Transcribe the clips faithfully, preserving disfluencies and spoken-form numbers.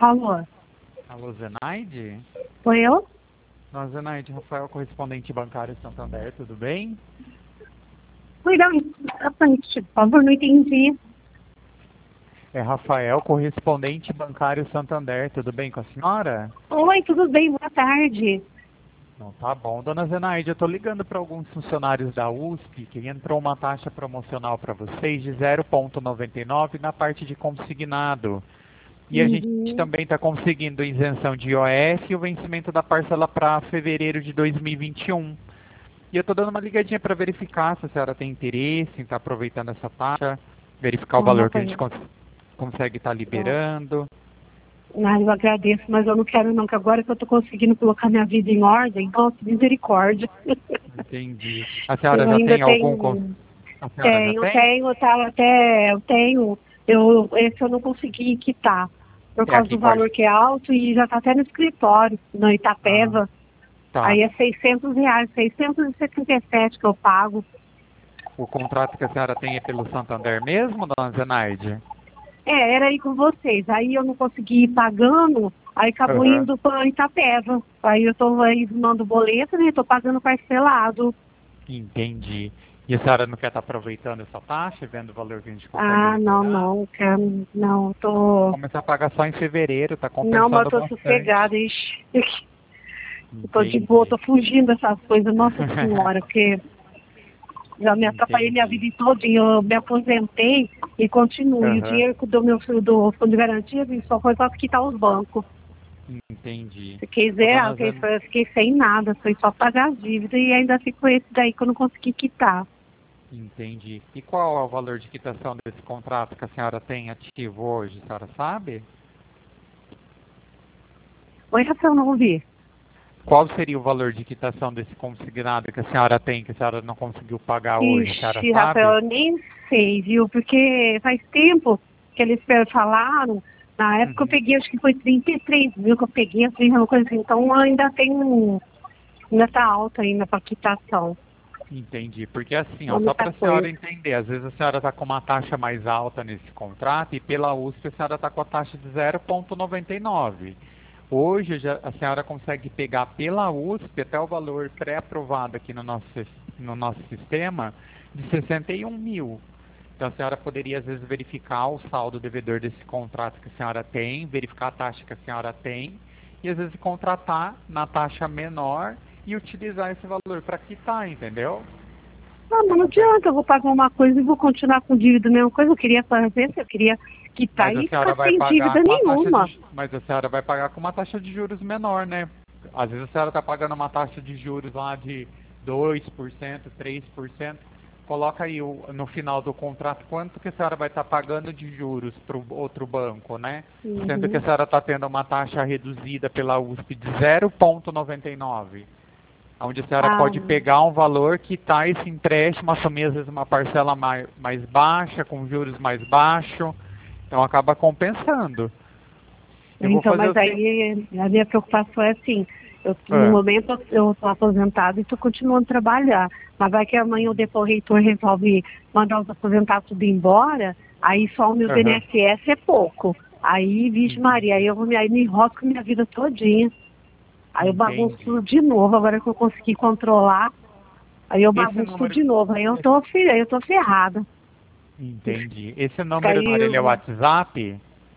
Alô? Alô, Zenaide? Sou eu? Não, Zenaide, Rafael, correspondente bancário Santander, tudo bem? Oi, não, por favor, não entendi. É Rafael, correspondente bancário Santander, tudo bem com a senhora? Oi, tudo bem? Boa tarde. Não, tá bom. Dona Zenaide, eu tô ligando para alguns funcionários da U S P que entrou uma taxa promocional para vocês de zero vírgula noventa e nove na parte de consignado. E a gente Uhum. também está conseguindo isenção de I O F e o vencimento da parcela para fevereiro de dois mil e vinte e um. E eu estou dando uma ligadinha para verificar se a senhora tem interesse em estar aproveitando essa taxa, verificar o Não, valor que a Rafael. gente cons consegue estar Não, liberando. não, eu agradeço, mas eu não quero não, que agora que eu estou conseguindo colocar minha vida em ordem, nossa, misericórdia. Entendi. A Eu senhora já ainda tem algum... con- tenho, A senhora já tenho, tem? tenho, tá, até, eu tenho, eu, esse eu não consegui quitar, por É causa aqui do com a... valor que é alto e já está até no escritório, na Ah, Itapeva. tá. Aí é seiscentos reais, seiscentos e setenta e sete que eu pago. O contrato que a senhora tem é pelo Santander mesmo, dona Zenaide? É, era aí com vocês. Aí eu não consegui ir pagando, aí acabou Aham. indo para Itapeva. Aí eu tô aí mando boleto, né? Tô pagando parcelado. Entendi. E a senhora não quer estar aproveitando essa taxa, vendo o valor que a gente consegue Ah, não, liberar? não, quero, não, tô. Começar a pagar só em fevereiro, tá Não, mas compensando eu tô bastante. sossegada, ixi. Eu tô de boa, Entendi. tô fugindo dessas coisas, nossa senhora, porque já me atrapalhei minha Entendi. vida toda, eu me aposentei e continuo. E o Aham. dinheiro do meu do fundo de garantia só foi para quitar os bancos. Entendi. Fiquei Ô, zero, dona fiquei, Zan... fiquei sem nada, foi só pagar as dívidas e ainda ficou esse daí que eu não consegui quitar. Entendi. E qual é o valor de quitação desse contrato que a senhora tem ativo hoje, a senhora sabe? Oi, Rafael, não ouvi. Qual seria o valor de quitação desse consignado que a senhora tem, que a senhora não conseguiu pagar hoje, a senhora Ixi, Rafael, sabe? eu nem sei, viu? Porque faz tempo que eles falaram, na época eu Uhum. peguei, acho que foi trinta e três mil que eu peguei, assim, uma coisa assim. Então ainda tem, um- ainda tá alta ainda para quitação. Entendi, porque assim, Não ó, é só muita para a senhora coisa. entender, às vezes a senhora está com uma taxa mais alta nesse contrato e pela U S P a senhora está com a taxa de zero vírgula noventa e nove. Hoje já, a senhora consegue pegar pela U S P até o valor pré-aprovado aqui no nosso, sis- no nosso sistema de sessenta e um mil. Então a senhora poderia às vezes verificar o saldo devedor desse contrato que a senhora tem, verificar a taxa que a senhora tem e às vezes contratar na taxa menor e utilizar esse valor para quitar, entendeu? Ah, mas não Compensa. adianta, eu vou pagar uma coisa e vou continuar com dívida a mesma coisa. Eu queria fazer, eu queria quitar Mas a e senhora ficar vai sem pagar dívida com uma taxa nenhuma. de, mas a senhora vai pagar com uma taxa de juros menor, né? Às vezes a senhora está pagando uma taxa de juros lá de dois por cento, três por cento. Coloca aí o, no final do contrato quanto que a senhora vai estar pagando de juros para o outro banco, né? Sendo que a Uhum. senhora está tendo uma taxa reduzida pela U S P de zero vírgula noventa e nove. Onde a senhora Ah, pode pegar um valor, quitar esse empréstimo, assumir às vezes uma parcela mais, mais baixa, com juros mais baixos. Então acaba compensando. Eu vou então, fazer mas o seguinte. aí a minha preocupação é assim, eu, no Ah, momento eu estou aposentada e estou continuando a trabalhar, mas vai que amanhã o depo-reitor resolve mandar os aposentados tudo embora, aí só o meu aham, B N S S é pouco. Aí, vixe Maria, aí entendi. eu vou me, aí me enrosco minha vida todinha. Aí eu bagunço tudo Entendi. de novo, agora que eu consegui controlar, aí eu Esse bagunço tudo número. de novo, aí eu tô, fe- aí eu tô ferrada. Entendi. Esse número Aí, ele é o eu- WhatsApp?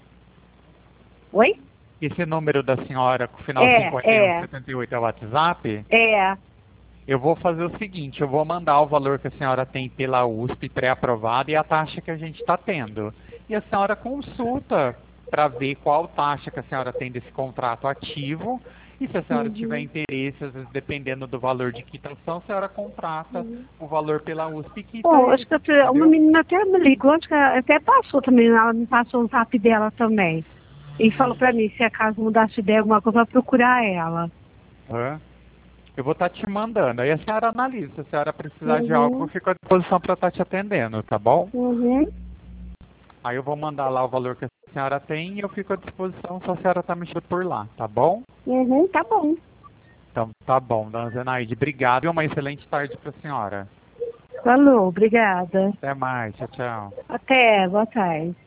oi? Esse número da senhora com o final É, cinquenta e um é, setenta e oito é o WhatsApp? é. Eu vou fazer o seguinte, eu vou mandar o valor que a senhora tem pela U S P pré-aprovado e a taxa que a gente está tendo. E a senhora consulta para ver qual taxa que a senhora tem desse contrato ativo. E se a senhora tiver Uhum. interesse, às vezes dependendo do valor de quitação, a senhora contrata o valor pela U S P e quita Pô, acho que esse, até- uma entendeu? menina até me ligou, acho que ela até passou também, ela me passou o zap dela também. E falou pra mim, se acaso mudasse de ideia, alguma coisa, pra procurar ela. Hã? Eu vou estar te mandando. Aí a senhora analisa. Se a senhora precisar de algo, eu Uhum, fico à disposição para estar te atendendo, tá bom? uhum, Aí eu vou mandar lá o valor que a senhora tem e eu fico à disposição se a senhora está mexendo por lá, tá bom? uhum, tá bom. Então tá bom, dona Zenaide. Obrigado e uma excelente tarde para a senhora. Falou, obrigada. Até mais. Tchau, tchau. Até, boa tarde.